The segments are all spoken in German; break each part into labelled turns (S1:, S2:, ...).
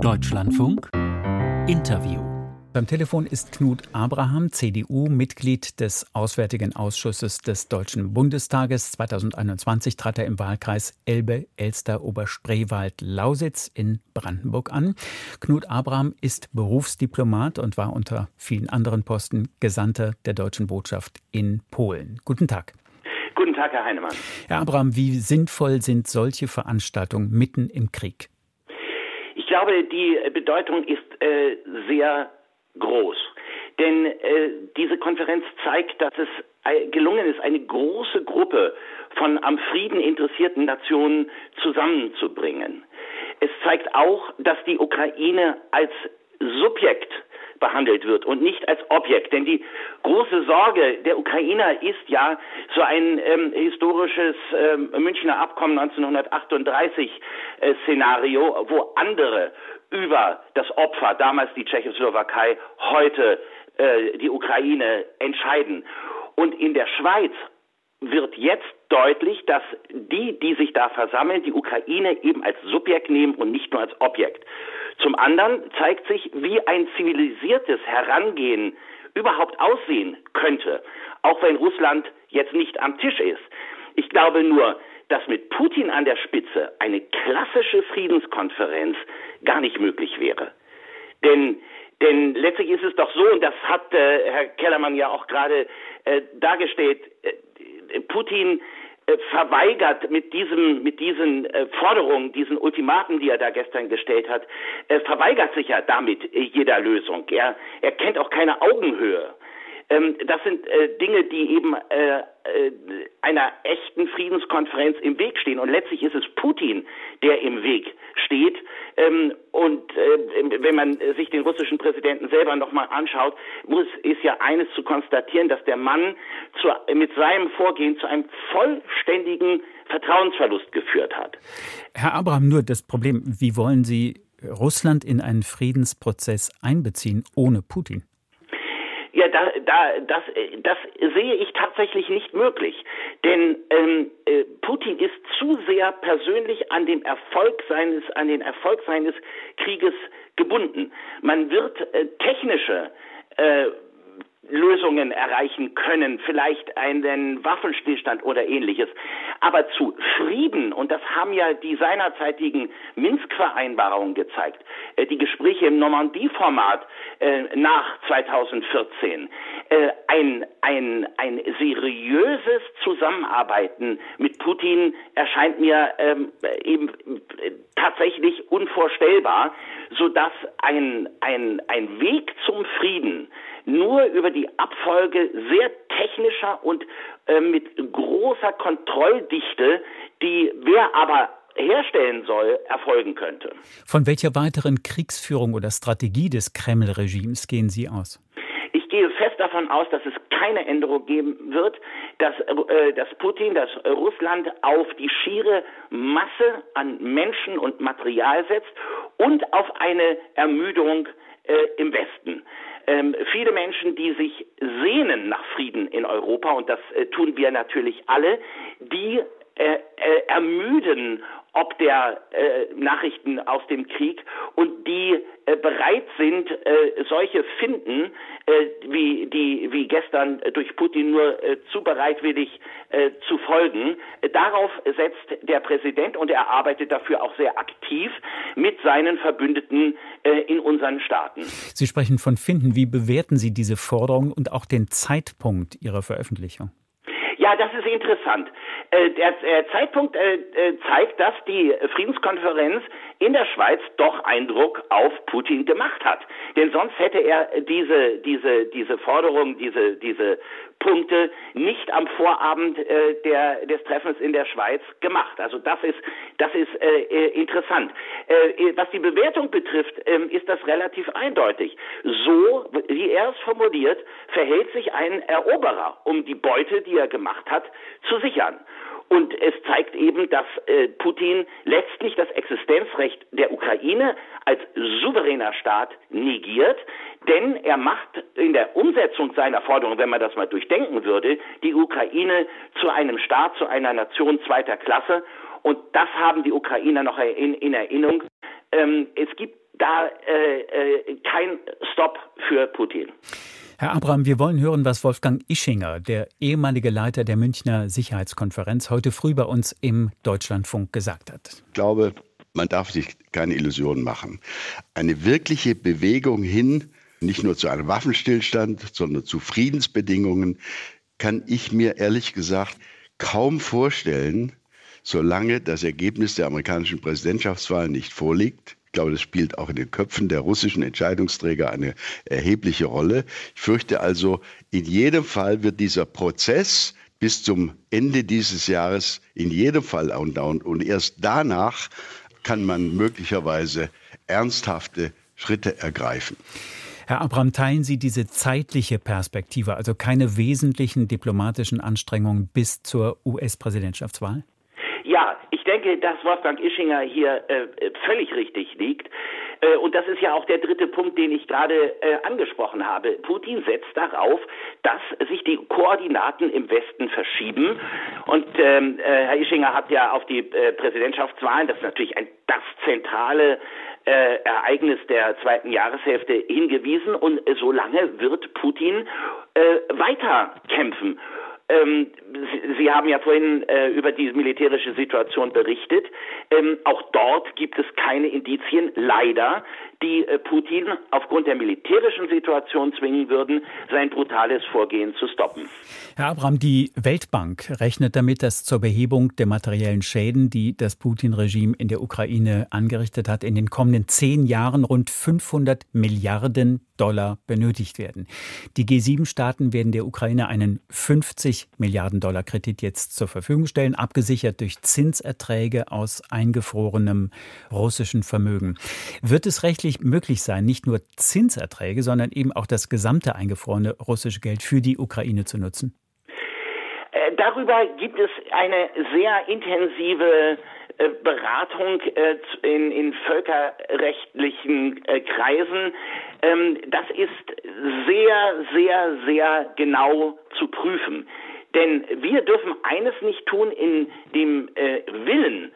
S1: Deutschlandfunk Interview. Beim Telefon ist Knut Abraham, CDU, Mitglied des Auswärtigen Ausschusses des Deutschen Bundestages. 2021 trat er im Wahlkreis Elbe-Elster-Oberspreewald-Lausitz in Brandenburg an. Knut Abraham ist Berufsdiplomat und war unter vielen anderen Posten Gesandter der deutschen Botschaft in Polen. Guten Tag.
S2: Guten Tag, Herr Heinemann.
S1: Herr Abraham, wie sinnvoll sind solche Veranstaltungen mitten im Krieg?
S2: Ich glaube, die Bedeutung ist sehr groß. Denn diese Konferenz zeigt, dass es gelungen ist, eine große Gruppe von am Frieden interessierten Nationen zusammenzubringen. Es zeigt auch, dass die Ukraine als Subjekt behandelt wird und nicht als Objekt. Denn die große Sorge der Ukrainer ist ja so ein historisches Münchner Abkommen 1938 Szenario, wo andere über das Opfer, damals die Tschechoslowakei, heute die Ukraine entscheiden. Und in der Schweiz wird jetzt deutlich, dass die sich da versammeln, die Ukraine eben als Subjekt nehmen und nicht nur als Objekt. Zum anderen zeigt sich, wie ein zivilisiertes Herangehen überhaupt aussehen könnte, auch wenn Russland jetzt nicht am Tisch ist. Ich glaube nur, dass mit Putin an der Spitze eine klassische Friedenskonferenz gar nicht möglich wäre. Denn letztlich ist es doch so, und das hat Herr Kellermann ja auch gerade dargestellt, Putin verweigert mit diesen Forderungen, diesen Ultimaten, die er da gestern gestellt hat, verweigert sich ja damit jeder Lösung. Er kennt auch keine Augenhöhe. Das sind Dinge, die eben einer echten Friedenskonferenz im Weg stehen. Und letztlich ist es Putin, der im Weg steht. Wenn man sich den russischen Präsidenten selber nochmal anschaut, ist ja eines zu konstatieren, dass der Mann mit seinem Vorgehen zu einem vollständigen Vertrauensverlust geführt hat.
S1: Herr Abraham, nur das Problem, wie wollen Sie Russland in einen Friedensprozess einbeziehen ohne Putin?
S2: Ja, das sehe ich tatsächlich nicht möglich, denn Putin ist zu sehr persönlich an den Erfolg seines Krieges gebunden. Man wird technische Lösungen erreichen können, vielleicht einen Waffenstillstand oder ähnliches. Aber zu Frieden, und das haben ja die seinerzeitigen Minsk-Vereinbarungen gezeigt, die Gespräche im Normandie-Format nach 2014, ein seriöses Zusammenarbeiten mit Putin erscheint mir eben tatsächlich unvorstellbar, sodass ein Weg zum Frieden nur über die Abfolge sehr technischer und mit großer Kontrolldichte, die wer aber herstellen soll, erfolgen könnte.
S1: Von welcher weiteren Kriegsführung oder Strategie des Kreml-Regimes gehen Sie aus?
S2: Ich gehe fest davon aus, dass es keine Änderung geben wird, dass Russland auf die schiere Masse an Menschen und Material setzt und auf eine Ermüdung im Westen. Viele Menschen, die sich sehnen nach Frieden in Europa, und das tun wir natürlich alle, die ermüden ob der Nachrichten aus dem Krieg und die bereit sind, solche Finden, wie gestern durch Putin nur zu bereitwillig zu folgen. Darauf setzt der Präsident und er arbeitet dafür auch sehr aktiv mit seinen Verbündeten in unseren Staaten.
S1: Sie sprechen von Finden. Wie bewerten Sie diese Forderung und auch den Zeitpunkt ihrer Veröffentlichung?
S2: Ja, das ist interessant. Der Zeitpunkt zeigt, dass die Friedenskonferenz in der Schweiz doch Eindruck auf Putin gemacht hat. Denn sonst hätte er diese Forderung, diese Punkte nicht am Vorabend des Treffens in der Schweiz gemacht. Also das ist interessant. Was die Bewertung betrifft, ist das relativ eindeutig. So, wie er es formuliert, verhält sich ein Eroberer, um die Beute, die er gemacht hat, zu sichern. Und es zeigt eben, dass Putin letztlich das Existenzrecht der Ukraine als souveräner Staat negiert, denn er macht in der Umsetzung seiner Forderung, wenn man das mal durchdenken würde, die Ukraine zu einem Staat, zu einer Nation zweiter Klasse. Und das haben die Ukrainer noch in Erinnerung. Es gibt da kein Stopp für Putin.
S1: Herr Abraham, wir wollen hören, was Wolfgang Ischinger, der ehemalige Leiter der Münchner Sicherheitskonferenz, heute früh bei uns im Deutschlandfunk gesagt hat.
S3: Ich glaube, man darf sich keine Illusionen machen. Eine wirkliche Bewegung hin, nicht nur zu einem Waffenstillstand, sondern zu Friedensbedingungen, kann ich mir ehrlich gesagt kaum vorstellen, solange das Ergebnis der amerikanischen Präsidentschaftswahl nicht vorliegt. Ich glaube, das spielt auch in den Köpfen der russischen Entscheidungsträger eine erhebliche Rolle. Ich fürchte also, in jedem Fall wird dieser Prozess bis zum Ende dieses Jahres in jedem Fall andauern. Und erst danach kann man möglicherweise ernsthafte Schritte ergreifen.
S1: Herr Abraham, teilen Sie diese zeitliche Perspektive, also keine wesentlichen diplomatischen Anstrengungen bis zur US-Präsidentschaftswahl?
S2: Ja, ich denke, dass Wolfgang Ischinger hier völlig richtig liegt. Und das ist ja auch der dritte Punkt, den ich gerade angesprochen habe. Putin setzt darauf, dass sich die Koordinaten im Westen verschieben. Und Herr Ischinger hat ja auf die Präsidentschaftswahlen, das ist natürlich das zentrale Ereignis der zweiten Jahreshälfte, hingewiesen. Und solange wird Putin weiter kämpfen. Sie haben ja vorhin über die militärische Situation berichtet. Auch dort gibt es keine Indizien, leider, die Putin aufgrund der militärischen Situation zwingen würden, sein brutales Vorgehen zu stoppen.
S1: Herr Abraham, die Weltbank rechnet damit, dass zur Behebung der materiellen Schäden, die das Putin-Regime in der Ukraine angerichtet hat, in den kommenden 10 Jahren rund 500 Milliarden Dollar benötigt werden. Die G7-Staaten werden der Ukraine einen 50 Milliarden Dollar Kredit jetzt zur Verfügung stellen, abgesichert durch Zinserträge aus eingefrorenem russischen Vermögen. Wird es rechtlich möglich sein, nicht nur Zinserträge, sondern eben auch das gesamte eingefrorene russische Geld für die Ukraine zu nutzen?
S2: Darüber gibt es eine sehr intensive Beratung in völkerrechtlichen Kreisen. Das ist sehr, sehr, sehr genau zu prüfen. Denn wir dürfen eines nicht tun, in dem Willen,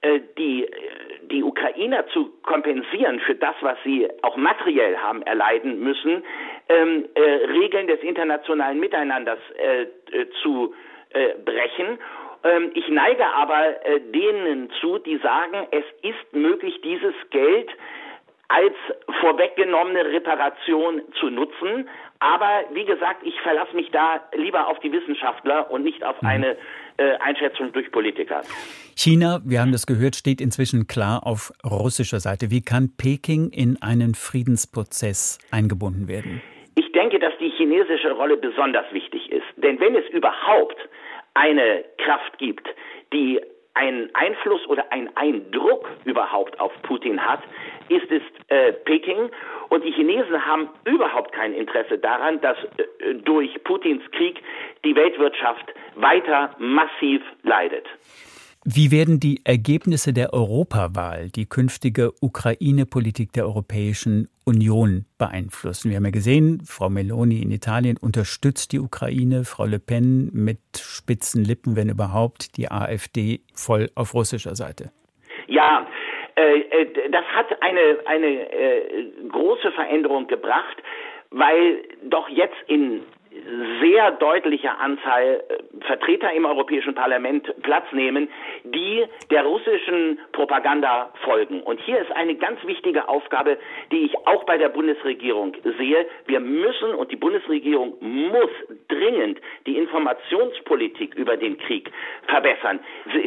S2: die Ukrainer zu kompensieren für das, was sie auch materiell haben erleiden müssen, Regeln des internationalen Miteinanders zu brechen. Ich neige aber denen zu, die sagen, es ist möglich, dieses Geld als vorweggenommene Reparation zu nutzen. Aber wie gesagt, ich verlasse mich da lieber auf die Wissenschaftler und nicht auf eine Einschätzung durch Politiker.
S1: China, wir haben das gehört, steht inzwischen klar auf russischer Seite. Wie kann Peking in einen Friedensprozess eingebunden werden? Ich
S2: denke, dass die chinesische Rolle besonders wichtig ist. Denn wenn es überhaupt eine Kraft gibt, die einen Einfluss oder einen Eindruck überhaupt auf Putin hat, ist es Peking. Und die Chinesen haben überhaupt kein Interesse daran, dass durch Putins Krieg die Weltwirtschaft weiter massiv leidet.
S1: Wie werden die Ergebnisse der Europawahl die künftige Ukraine-Politik der Europäischen Union beeinflussen? Wir haben ja gesehen, Frau Meloni in Italien unterstützt die Ukraine, Frau Le Pen mit spitzen Lippen, wenn überhaupt, die AfD voll auf russischer Seite.
S2: Ja, das hat eine große Veränderung gebracht, weil doch jetzt in sehr deutlicher Anzahl Vertreter im Europäischen Parlament Platz nehmen, die der russischen Propaganda folgen. Und hier ist eine ganz wichtige Aufgabe, die ich auch bei der Bundesregierung sehe. Wir müssen und die Bundesregierung muss dringend die Informationspolitik über den Krieg verbessern.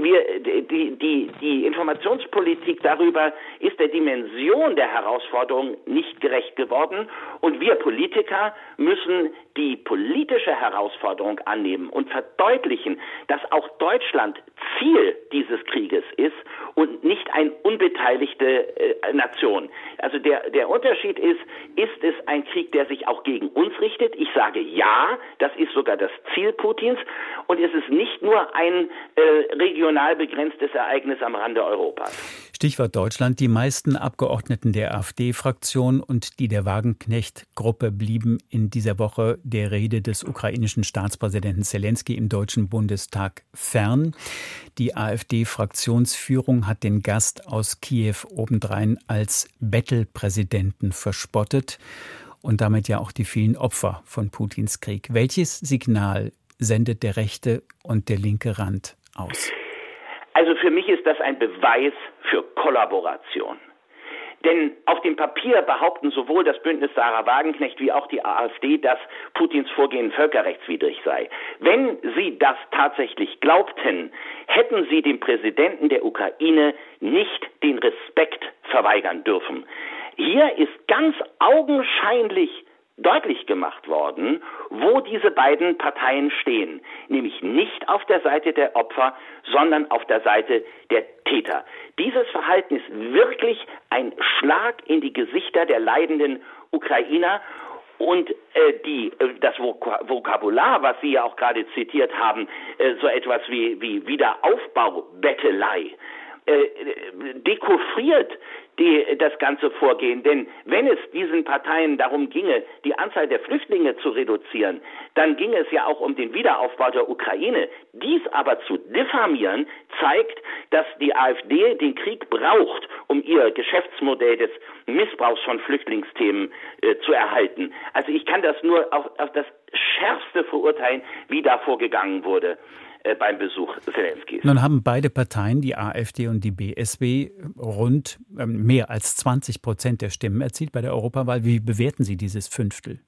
S2: Die Informationspolitik darüber ist der Dimension der Herausforderung nicht gerecht geworden. Und wir Politiker müssen die politische Herausforderung annehmen und verdeutlichen, dass auch Deutschland Ziel dieses Krieges ist und nicht eine unbeteiligte Nation. Also der Unterschied ist es ein Krieg, der sich auch gegen uns richtet? Ich sage ja, das ist sogar das Ziel Putins. Und es ist nicht nur ein regional begrenztes Ereignis am Rande Europas.
S1: Stichwort Deutschland. Die meisten Abgeordneten der AfD-Fraktion und die der Wagenknecht-Gruppe blieben in dieser Woche der Rede des ukrainischen Staatspräsidenten Selenskyj im Deutschen Bundestag fern. Die AfD-Fraktionsführung hat den Gast aus Kiew obendrein als Bettler Bettelpräsidenten verspottet und damit ja auch die vielen Opfer von Putins Krieg. Welches Signal sendet der rechte und der linke Rand aus?
S2: Also für mich ist das ein Beweis für Kollaboration. Denn auf dem Papier behaupten sowohl das Bündnis Sarah Wagenknecht wie auch die AfD, dass Putins Vorgehen völkerrechtswidrig sei. Wenn sie das tatsächlich glaubten, hätten sie dem Präsidenten der Ukraine nicht den Respekt verweigern dürfen. Hier ist ganz augenscheinlich deutlich gemacht worden, wo diese beiden Parteien stehen. Nämlich nicht auf der Seite der Opfer, sondern auf der Seite der Täter. Dieses Verhalten ist wirklich ein Schlag in die Gesichter der leidenden Ukrainer. Und das Vokabular, was Sie ja auch gerade zitiert haben, so etwas wie Wiederaufbaubettelei, dekouvriert das ganze Vorgehen. Denn wenn es diesen Parteien darum ginge, die Anzahl der Flüchtlinge zu reduzieren, dann ging es ja auch um den Wiederaufbau der Ukraine. Dies aber zu diffamieren, zeigt, dass die AfD den Krieg braucht, um ihr Geschäftsmodell des Missbrauchs von Flüchtlingsthemen zu erhalten. Also ich kann das nur auf das Schärfste verurteilen, wie da vorgegangen wurde beim Besuch Zelenskis.
S1: Nun haben beide Parteien, die AfD und die BSW, rund mehr als 20% der Stimmen erzielt bei der Europawahl. Wie bewerten Sie dieses Fünftel?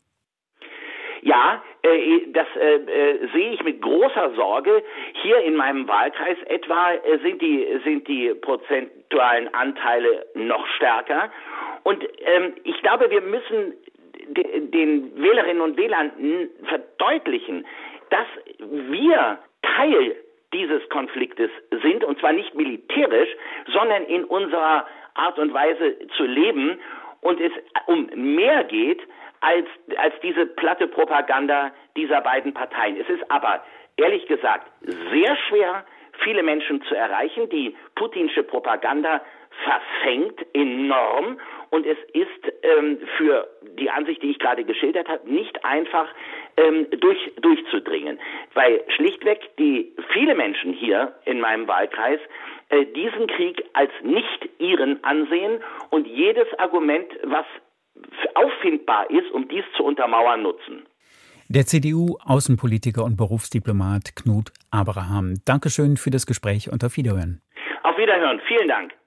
S2: Ja, das sehe ich mit großer Sorge. Hier in meinem Wahlkreis etwa sind die prozentualen Anteile noch stärker. Und ich glaube, wir müssen den Wählerinnen und Wählern verdeutlichen, dass wir Teil dieses Konfliktes sind, und zwar nicht militärisch, sondern in unserer Art und Weise zu leben, und es um mehr geht als diese platte Propaganda dieser beiden Parteien. Es ist aber, ehrlich gesagt, sehr schwer, viele Menschen zu erreichen. Die putinsche Propaganda verfängt enorm, und es ist für die Ansicht, die ich gerade geschildert habe, nicht einfach durchzudringen, weil schlichtweg viele Menschen hier in meinem Wahlkreis diesen Krieg als nicht ihren ansehen und jedes Argument, was auffindbar ist, um dies zu untermauern, nutzen.
S1: Der CDU-Außenpolitiker und Berufsdiplomat Knut Abraham. Dankeschön für das Gespräch und auf Wiederhören.
S2: Auf Wiederhören. Vielen Dank.